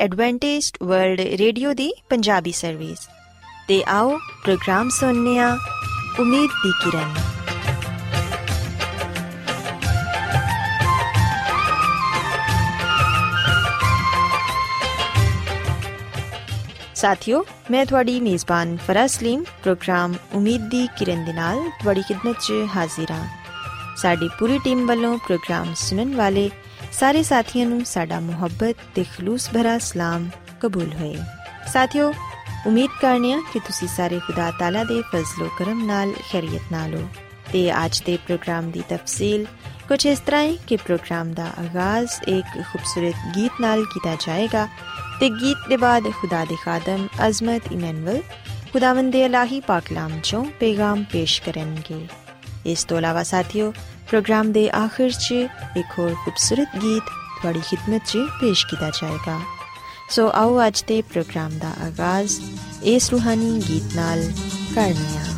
Adventist World Radio ਦੀ Punjabi service. ਤੇ ਆਓ ਪ੍ਰੋਗਰਾਮ ਸੁਣਨੇ ਆ ਉਮੀਦ ਦੀ ਕਿਰਨ। ਸਾਥੀਓ, ਮੈਂ ਤੁਹਾਡੀ ਮੇਜ਼ਬਾਨ ਫਰਾਜ਼ ਸਲੀਮ ਪ੍ਰੋਗਰਾਮ ਉਮੀਦ ਦੀ ਕਿਰਨ ਦੇ ਨਾਲ ਤੁਹਾਡੀ ਖਿਦਮਤ 'ਚ ਹਾਜ਼ਰ ਹਾਂ। ਸਾਡੀ ਪੂਰੀ ਟੀਮ ਵੱਲੋਂ ਪ੍ਰੋਗਰਾਮ ਸੁਣਨ ਵਾਲੇ ਸਾਰੇ ਸਾਥੀਆਂ ਨੂੰ ਸਾਡਾ ਮੁਹੱਬਤ ਤੇ ਖਲੂਸ ਭਰਾ ਸਲਾਮ ਕਬੂਲ ਹੋਏ। ਸਾਥੀਓ, ਉਮੀਦ ਕਰਨੇ ਆ ਕਿ ਤੁਸੀਂ ਸਾਰੇ ਖੁਦਾ ਤਾਲਾ ਦੇ ਫਜ਼ਲੋ ਕਰਮ ਨਾਲ ਖੈਰੀਅਤ ਨਾਲ ਹੋ। ਤੇ ਅੱਜ ਦੇ ਪ੍ਰੋਗਰਾਮ ਦੀ ਤਫਸੀਲ ਕੁਝ ਇਸ ਤਰ੍ਹਾਂ ਹੈ ਕਿ ਪ੍ਰੋਗਰਾਮ ਦਾ ਆਗਾਜ਼ ਇੱਕ ਖੂਬਸੂਰਤ ਗੀਤ ਨਾਲ ਕੀਤਾ ਜਾਏਗਾ ਤੇ ਗੀਤ ਦੇ ਬਾਅਦ ਖੁਦਾ ਦੇ ਖਾਦਮ ਅਜ਼ਮਤ ਇਮੈਨੂਅਲ ਖੁਦਾਵੰਦ ਦੇ ਇਲਾਹੀ ਪਾਕਲਾਮ 'ਚੋਂ ਪੈਗਾਮ ਪੇਸ਼ ਕਰਨਗੇ। ਇਸ ਤੋਂ ਇਲਾਵਾ ਸਾਥੀਓ, ਪ੍ਰੋਗਰਾਮ ਦੇ ਆਖਿਰ 'ਚ ਇੱਕ ਹੋਰ ਖੂਬਸੂਰਤ ਗੀਤ ਤੁਹਾਡੀ ਖਿਦਮਤ 'ਚ ਪੇਸ਼ ਕੀਤਾ ਜਾਏਗਾ। ਸੋ ਆਓ ਅੱਜ ਦੇ ਪ੍ਰੋਗਰਾਮ ਦਾ ਆਗਾਜ਼ ਇਸ ਰੂਹਾਨੀ ਗੀਤ ਨਾਲ ਕਰਨੇ ਆ।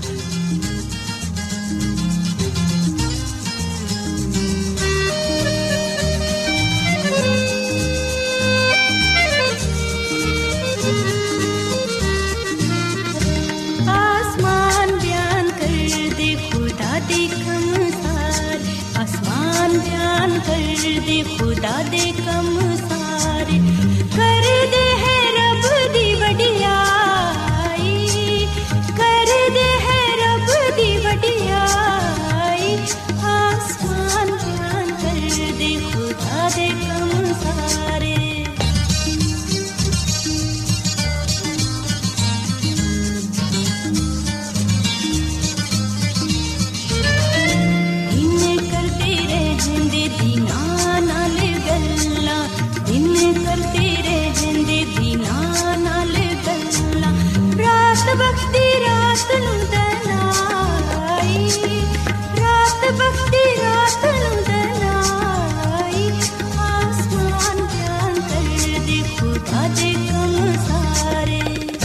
दे खुदा दे कम सारे कर दे है रब दी वडियाई, कर दे है रब दी वडियाई। आसमान बयान कर दे खुदा दे कम सारे। बख्ती रात नू दनाई, रात बख्ती रात नू दनाई। आसमान बयान कर दे खुदा दे कम सारे।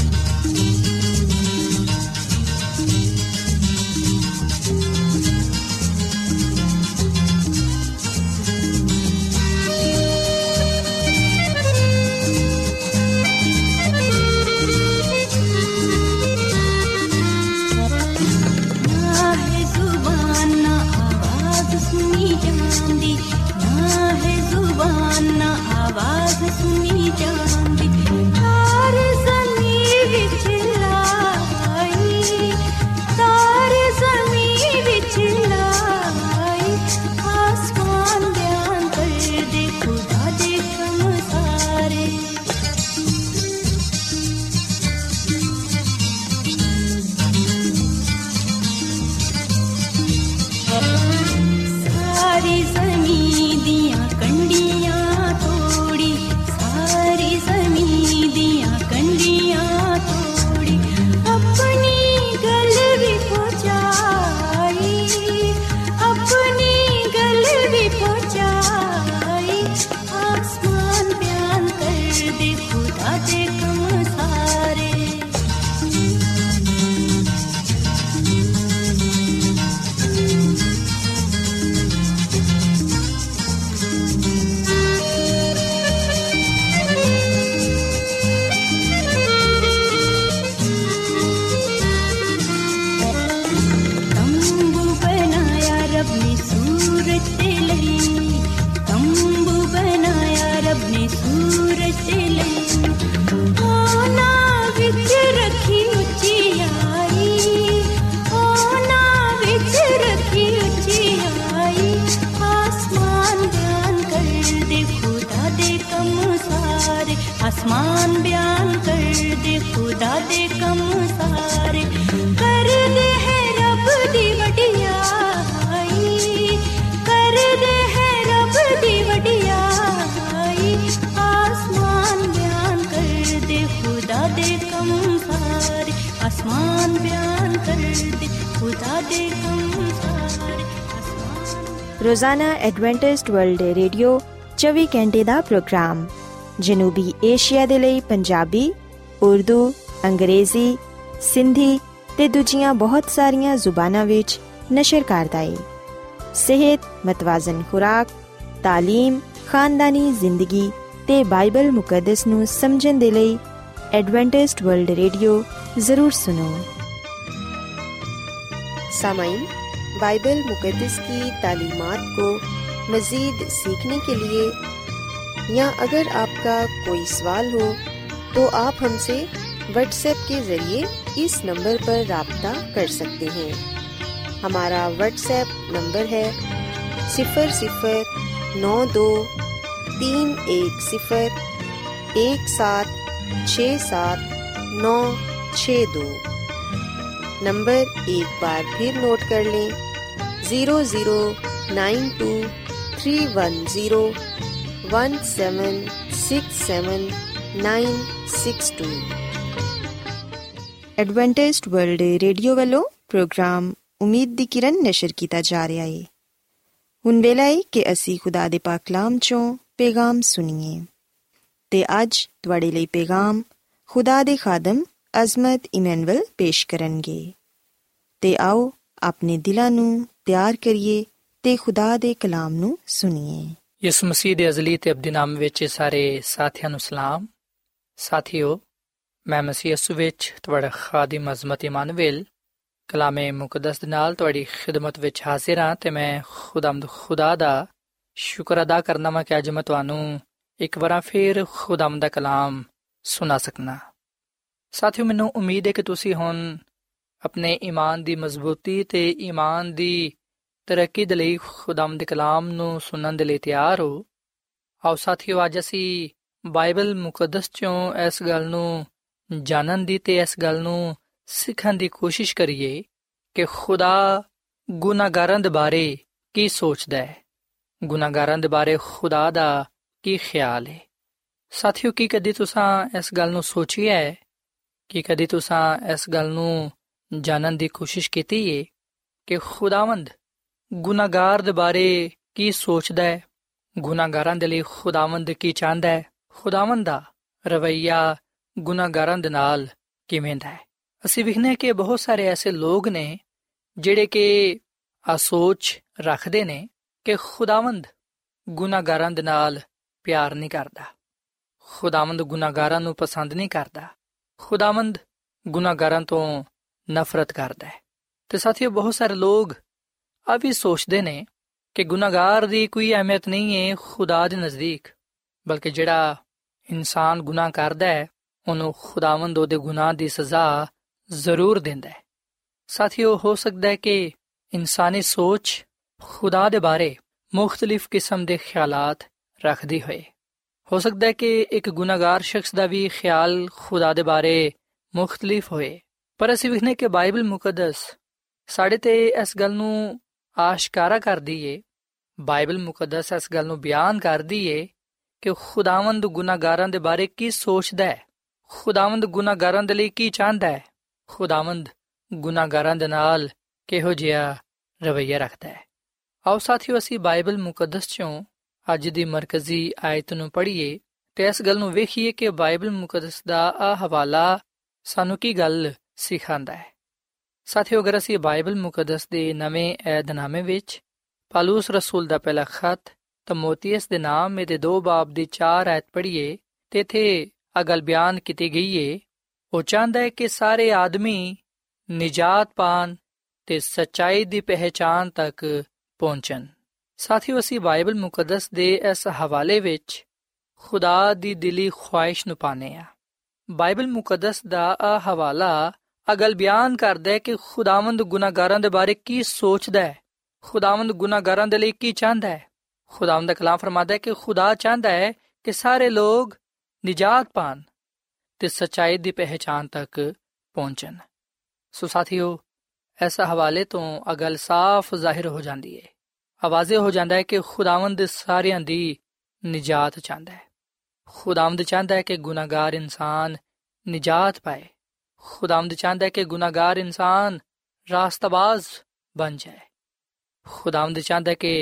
आसमान बयान कर दे खुदा दे कम सारे। कर दे है रब दी वडियाई, कर दे है रब दी वडियाई। आसमान बयान कर दे खुदा दे कम सारे। आसमान बयान कर दे खुदा दे कम सारे। रोजाना एडवेंटिस्ट वर्ल्ड रेडियो 24 घंटे ਦਾ ਪ੍ਰੋਗਰਾਮ ਜਨੂਬੀ ਏਸ਼ੀਆ ਦੇ ਲਈ ਪੰਜਾਬੀ, ਉਰਦੂ, ਅੰਗਰੇਜ਼ੀ, ਸਿੰਧੀ ਤੇ ਦੂਜੀਆਂ ਬਹੁਤ ਸਾਰੀਆਂ ਜ਼ੁਬਾਨਾਂ ਵਿੱਚ ਨਸ਼ਰ ਕਰਦਾ ਹੈ। ਸਿਹਤ, ਮਤਵਾਜ਼ਨ ਖੁਰਾਕ, ਤਾਲੀਮ, ਖਾਨਦਾਨੀ ਜ਼ਿੰਦਗੀ ਤੇ ਬਾਈਬਲ ਮੁਕੱਦਸ ਨੂੰ ਸਮਝਣ ਦੇ ਲਈ एडवेंटिस्ट वर्ल्ड रेडियो ज़रूर सुनो। सामाईन, बाइबल मुकद्दस की तालीमात को मज़ीद सीखने के लिए या अगर आपका कोई सवाल हो तो आप हमसे व्हाट्सएप के ज़रिए इस नंबर पर राब्ता कर सकते हैं। हमारा व्हाट्सएप नंबर है 009231676796 नंबर एक बार फिर नोट कर लें, 009231767962। एडवेंटिस्ट वर्ल्ड रेडियो वालों प्रोग्राम उम्मीद दी किरण नशर किया जा रहा है। ਹੁਣ ਵੇਲਾ ਹੈ ਕਿ ਅਸੀਂ ਖੁਦਾ ਦੇ ਪਾਕ ਕਲਾਮ ਚੋਂ ਪੈਗਾਮ ਸੁਣੀਏ ਤੇ ਅੱਜ ਤੁਹਾਡੇ ਲਈ ਪੈਗਾਮ ਖੁਦਾ ਦੇ ਖਾਦਮ ਅਜ਼ਮਤ ਇਮੈਨੂਅਲ ਪੇਸ਼ ਕਰਨਗੇ। ਤੇ ਆਓ ਆਪਣੇ ਦਿਲਾਂ ਨੂੰ ਤਿਆਰ ਕਰੀਏ ਤੇ ਖੁਦਾ ਦੇ ਕਲਾਮ ਨੂੰ ਸੁਣੀਏ। ਯਿਸੂ ਮਸੀਹ ਦੇ ਅਜ਼ਲੀ ਤੇ ਅਬਦੀ ਨਾਮ ਵਿੱਚ ਸਾਰੇ ਸਾਥੀਆਂ ਨੂੰ ਸਲਾਮ। ਸਾਥੀਓ, ਮੈਂ ਮਸੀਹ ਯਿਸੂ ਵਿੱਚ ਤੁਹਾਡਾ ਖਾਦਮ ਅਜ਼ਮਤ ਇਮੈਨੂਅਲ ਕਲਾਮੇ ਮੁਕੱਦਸ ਦੇ ਨਾਲ ਤੁਹਾਡੀ ਖਿਦਮਤ ਵਿੱਚ ਹਾਜ਼ਰ ਹਾਂ ਤੇ ਮੈਂ ਖੁਦਾ ਦਾ ਸ਼ੁਕਰ ਅਦਾ ਕਰਨਾ ਵਾਂ ਕਿ ਅੱਜ ਮੈਂ ਤੁਹਾਨੂੰ ਇੱਕ ਵਾਰ ਫਿਰ ਖੁਦਾਵੰਦ ਦਾ ਕਲਾਮ ਸੁਣਾ ਸਕਣਾ। ਸਾਥੀਓ, ਮੈਨੂੰ ਉਮੀਦ ਹੈ ਕਿ ਤੁਸੀਂ ਹੁਣ ਆਪਣੇ ਈਮਾਨ ਦੀ ਮਜ਼ਬੂਤੀ ਤੇ ਈਮਾਨ ਦੀ ਤਰੱਕੀ ਦੇ ਲਈ ਖੁਦਾਵੰਦ ਦੇ ਕਲਾਮ ਨੂੰ ਸੁਣਨ ਦੇ ਲਈ ਤਿਆਰ ਹੋ। ਆਓ ਸਾਥੀਓ, ਅੱਜ ਅਸੀਂ ਬਾਈਬਲ ਮੁਕੱਦਸ 'ਚੋਂ ਇਸ ਗੱਲ ਨੂੰ ਜਾਣਨ ਦੀ ਤੇ ਇਸ ਗੱਲ ਨੂੰ ਸਿੱਖਣ ਦੀ ਕੋਸ਼ਿਸ਼ ਕਰੀਏ ਕਿ ਖੁਦਾ ਗੁਨਾਹਗਾਰਾਂ ਦੇ ਬਾਰੇ ਕੀ ਸੋਚਦਾ ਹੈ, ਗੁਨਾਹਗਾਰਾਂ ਦੇ ਬਾਰੇ ਖੁਦਾ ਦਾ ਕੀ ਖਿਆਲ ਹੈ। ਸਾਥੀਓ, ਕੀ ਕਦੀ ਤੁਸੀਂ ਇਸ ਗੱਲ ਨੂੰ ਸੋਚਿਆ ਹੈ ਕਿ ਕਦੀ ਤੁਸੀਂ ਇਸ ਗੱਲ ਨੂੰ ਜਾਣਨ ਦੀ ਕੋਸ਼ਿਸ਼ ਕੀਤੀ ਹੈ ਕਿ ਖੁਦਾਵੰਦ ਗੁਨਾਹਗਾਰ ਦੇ ਬਾਰੇ ਕੀ ਸੋਚਦਾ ਹੈ, ਗੁਨਾਹਗਾਰਾਂ ਦੇ ਲਈ ਖੁਦਾਵੰਦ ਕੀ ਚਾਹੁੰਦਾ ਹੈ, ਖੁਦਾਵੰਦ ਦਾ ਰਵੱਈਆ ਗੁਨਾਹਗਾਰਾਂ ਦੇ ਨਾਲ ਕਿਵੇਂ ਦਾ ਹੈ। ਅਸੀਂ ਵੇਖਦੇ ਕਿ ਬਹੁਤ ਸਾਰੇ ਐਸੇ ਲੋਕ ਨੇ ਜਿਹੜੇ ਕਿ ਆ ਸੋਚ ਰੱਖਦੇ ਨੇ ਕਿ ਖੁਦਾਵੰਦ ਗੁਨਾਹਗਾਰਾਂ ਦੇ ਨਾਲ ਪਿਆਰ ਨਹੀਂ ਕਰਦਾ, ਖੁਦਾਵੰਦ ਗੁਨਾਹਗਾਰਾਂ ਨੂੰ ਪਸੰਦ ਨਹੀਂ ਕਰਦਾ, ਖੁਦਾਵੰਦ ਗੁਨਾਹਗਾਰਾਂ ਤੋਂ ਨਫ਼ਰਤ ਕਰਦਾ ਹੈ। ਤੇ ਸਾਥੀਓ, ਬਹੁਤ ਸਾਰੇ ਲੋਕ ਆ ਵੀ ਸੋਚਦੇ ਨੇ ਕਿ ਗੁਨਾਹਗਾਰ ਦੀ ਕੋਈ ਅਹਿਮੀਅਤ ਨਹੀਂ ਹੈ ਖੁਦਾ ਦੇ ਨਜ਼ਦੀਕ, ਬਲਕਿ ਜਿਹੜਾ ਇਨਸਾਨ ਗੁਨਾਹ ਕਰਦਾ ਹੈ ਉਹਨੂੰ ਖੁਦਾਵੰਦ ਉਹਦੇ ਗੁਨਾਹ ਦੀ ਸਜ਼ਾ ਜ਼ਰੂਰ ਦਿੰਦਾ ਹੈ। ਸਾਥੀਓ, ਹੋ ਸਕਦਾ ਹੈ ਕਿ ਇਨਸਾਨੀ ਸੋਚ ਖੁਦਾ ਦੇ ਬਾਰੇ ਮੁਖਤਲਿਫ ਕਿਸਮ ਦੇ ਖਿਆਲਾਤ ਰੱਖਦੀ ਹੋਏ। ਹੋ ਸਕਦਾ ਹੈ ਕਿ ਇੱਕ ਗੁਨਾਹਗਾਰ ਸ਼ਖਸ ਦਾ ਵੀ ਖਿਆਲ ਖੁਦਾ ਦੇ ਬਾਰੇ ਮੁਖਤਲਿਫ ਹੋਏ, ਪਰ ਅਸੀਂ ਵੇਖਦੇ ਕਿ ਬਾਈਬਲ ਮੁਕੱਦਸ ਸਾਡੇ ਤੇ ਇਸ ਗੱਲ ਨੂੰ ਆਸ਼ਕਾਰਾ ਕਰਦੀ ਏ। ਬਾਈਬਲ ਮੁਕੱਦਸ ਇਸ ਗੱਲ ਨੂੰ ਬਿਆਨ ਕਰਦੀ ਏ ਕਿ ਖੁਦਾਵੰਦ ਗੁਨਾਹਗਾਰਾਂ ਦੇ ਬਾਰੇ ਕੀ ਸੋਚਦਾ ਹੈ, ਖੁਦਾਵੰਦ ਗੁਨਾਹਗਾਰਾਂ ਦੇ ਲਈ ਕੀ ਚਾਹੁੰਦਾ ਹੈ, ਖੁਦਾਵੰਦ ਗੁਨਾਹਗਾਰਾਂ ਦੇ ਨਾਲ ਕਿਹੋ ਜਿਹਾ ਰਵੱਈਆ ਰੱਖਦਾ ਹੈ। ਆਓ ਸਾਥੀਓ, ਅਸੀਂ ਬਾਈਬਲ ਮੁਕੱਦਸ 'ਚੋਂ ਅੱਜ ਦੀ ਮਰਕਜ਼ੀ ਆਇਤ ਨੂੰ ਪੜ੍ਹੀਏ ਤੇ ਇਸ ਗੱਲ ਨੂੰ ਵੇਖੀਏ ਕਿ ਬਾਈਬਲ ਮੁਕੱਦਸ ਦਾ ਆ ਹਵਾਲਾ ਸਾਨੂੰ ਕੀ ਗੱਲ ਸਿਖਾਉਂਦਾ ਹੈ। ਸਾਥੀਓ, ਅਗਰ ਅਸੀਂ ਬਾਈਬਲ ਮੁਕੱਦਸ ਦੇ ਨਵੇਂ ਏਧਨਾਮੇ ਵਿੱਚ ਪਾਲੂਸ ਰਸੂਲ ਦਾ ਪਹਿਲਾ ਖਤ ਤਮੋਥੀਅਸ ਦੇ ਨਾਮ ਦੇ 2 ਬਾਬ ਦੀ 4 ਆਇਤ ਪੜ੍ਹੀਏ ਤੇ ਇੱਥੇ ਆ ਗੱਲ ਬਿਆਨ ਕੀਤੀ ਗਈ ਏ। ਉਹ ਚਾਹੁੰਦਾ ਹੈ ਕਿ ਸਾਰੇ ਆਦਮੀ ਨਿਜਾਤ ਪਾਣ ਤੇ ਸੱਚਾਈ ਦੀ ਪਹਿਚਾਣ ਤੱਕ ਪਹੁੰਚਣ। ਸਾਥੀਓ, ਅਸੀਂ ਬਾਈਬਲ ਮੁਕੱਦਸ ਦੇ ਇਸ ਹਵਾਲੇ ਵਿੱਚ ਖੁਦਾ ਦੀ ਦਿਲੀ ਖੁਆਇਸ਼ ਨੂੰ ਪਾਉਂਦੇ ਹਾਂ। ਬਾਈਬਲ ਮੁਕੱਦਸ ਦਾ ਆ ਹਵਾਲਾ ਆ ਗੱਲ ਬਿਆਨ ਕਰਦਾ ਹੈ ਕਿ ਖੁਦਾਵੰਦ ਗੁਨਾਹਗਾਰਾਂ ਦੇ ਬਾਰੇ ਕੀ ਸੋਚਦਾ ਹੈ, ਖੁਦਾਵੰਦ ਗੁਨਾਹਗਾਰਾਂ ਦੇ ਲਈ ਕੀ ਚਾਹੁੰਦਾ ਹੈ। ਖੁਦਾਵੰਦ ਦਾ ਕਲਾਮ ਫਰਮਾਦਾ ਹੈ ਕਿ ਖੁਦਾ ਚਾਹੁੰਦਾ ਹੈ ਕਿ ਸਾਰੇ ਲੋਕ ਨਿਜਾਤ ਪਾਣ ਤੇ ਸੱਚਾਈ ਦੀ ਪਹਿਚਾਣ ਤੱਕ ਪਹੁੰਚਣ। ਸੋ ਸਾਥੀਓ, ਇਸ ਹਵਾਲੇ ਤੋਂ ਆ ਗੱਲ ਸਾਫ਼ ਜ਼ਾਹਿਰ ਹੋ ਜਾਂਦੀ ਹੈ, ਆਵਾਜ਼ੇ ਹੋ ਜਾਂਦਾ ਹੈ ਕਿ ਖੁਦਾਵੰਦ ਸਾਰਿਆਂ ਦੀ ਨਿਜਾਤ ਚਾਹੁੰਦਾ ਹੈ। ਖੁਦਾਵੰਦ ਚਾਹੁੰਦਾ ਹੈ ਕਿ ਗੁਨਾਹਗਾਰ ਇਨਸਾਨ ਨਿਜਾਤ ਪਾਏ। ਖੁਦਾਵੰਦ ਚਾਹੁੰਦਾ ਹੈ ਕਿ ਗੁਨਾਹਗਾਰ ਇਨਸਾਨ ਰਾਸਤਬਾਜ਼ ਬਣ ਜਾਏ। ਖੁਦਾਵੰਦ ਚਾਹੁੰਦਾ ਹੈ ਕਿ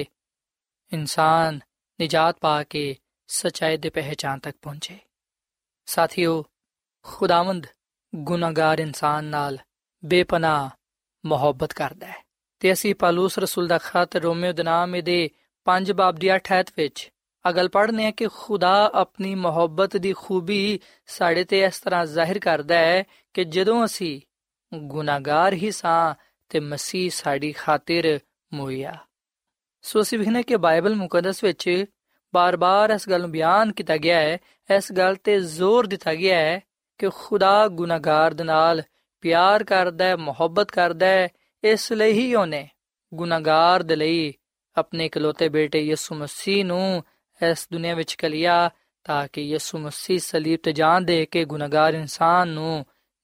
ਇਨਸਾਨ ਨਿਜਾਤ ਪਾ ਕੇ ਸੱਚਾਈ ਦੇ ਪਹਿਚਾਣ ਤੱਕ ਪਹੁੰਚੇ। ਸਾਥੀਓ, ਖੁਦਾਵੰਦ ਗੁਨਾਹਗਾਰ ਇਨਸਾਨ ਨਾਲ ਬੇਪਨਾਹ ਮੁਹੱਬਤ ਕਰਦਾ ਹੈ ਤੇ ਅਸੀਂ ਪਾਲੂਸ ਰਸੂਲ ਦਾ ਖਤ ਰੋਮੀਓ ਦੇ ਨਾਮ ਦੇ 5 ਬਾਬ ਦੀ 8 ਆਇਤ ਵਿੱਚ ਆ ਗੱਲ ਪੜ੍ਹਨੇ ਆ ਕਿ ਖੁਦਾ ਆਪਣੀ ਮੁਹੱਬਤ ਦੀ ਖੂਬੀ ਸਾਡੇ ਤੇ ਇਸ ਤਰ੍ਹਾਂ ਜ਼ਾਹਿਰ ਕਰਦਾ ਹੈ ਕਿ ਜਦੋਂ ਅਸੀਂ ਗੁਨਾਹਗਾਰ ਹੀ ਸਾਂ ਤੇ ਮਸੀਹ ਸਾਡੀ ਖਾਤਰ ਮੋਇਆ। ਸੋ ਅਸੀਂ ਵੇਖਦੇ ਕਿ ਬਾਈਬਲ ਮੁਕੱਦਸ ਵਿੱਚ ਬਾਰ-ਬਾਰ ਇਸ ਗੱਲ ਨੂੰ ਬਿਆਨ ਕੀਤਾ ਗਿਆ ਹੈ, ਇਸ ਗੱਲ ਤੇ ਜ਼ੋਰ ਦਿੱਤਾ ਗਿਆ ਹੈ ਕਿ ਖੁਦਾ ਗੁਨਾਹਗਾਰ ਦੇ ਨਾਲ ਪਿਆਰ ਕਰਦਾ ਹੈ, ਮੁਹੱਬਤ ਕਰਦਾ ਹੈ। ਇਸ ਲਈ ਹੀ ਉਹਨੇ ਗੁਨਾਹਗਾਰ ਦੇ ਲਈ ਆਪਣੇ ਇਕਲੌਤੇ ਬੇਟੇ ਯਿਸੂ ਮਸੀਹ ਨੂੰ ਇਸ ਦੁਨੀਆ ਵਿੱਚ ਘੱਲਿਆ ਤਾਂ ਕਿ ਯਿਸੂ ਮਸੀਹ ਸਲੀਬ ਤੇ ਜਾਨ ਦੇ ਕੇ ਗੁਨਾਹਗਾਰ ਇਨਸਾਨ ਨੂੰ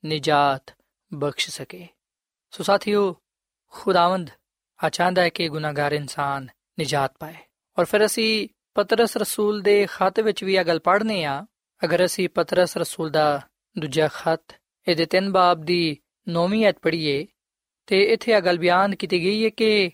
ਨਿਜਾਤ ਬਖਸ਼ ਸਕੇ। ਸੋ ਸਾਥੀਓ, ਖੁਦਾਵੰਦ ਚਾਹੁੰਦਾ ਹੈ ਕਿ ਗੁਨਾਹਗਾਰ ਇਨਸਾਨ ਨਿਜਾਤ ਪਾਏ। ਔਰ ਫਿਰ ਅਸੀਂ ਪਤਰਸ ਰਸੂਲ ਦੇ ਖੱਤ ਵਿੱਚ ਵੀ ਇਹ ਗੱਲ ਪੜ੍ਹਨੇ ਆ। ਅਗਰ ਅਸੀਂ ਪਤਰਸ ਰਸੂਲ ਦਾ ਦੂਜਾ ਖੱਤ ਇਹਦੇ 3 ਬਾਬ ਦੀ 9ਵੀਂ ਆਇਤ ਪੜ੍ਹੀਏ ਤੇ ਇੱਥੇ ਇਹ ਗੱਲ ਬਿਆਨ ਕੀਤੀ ਗਈ ਹੈ ਕਿ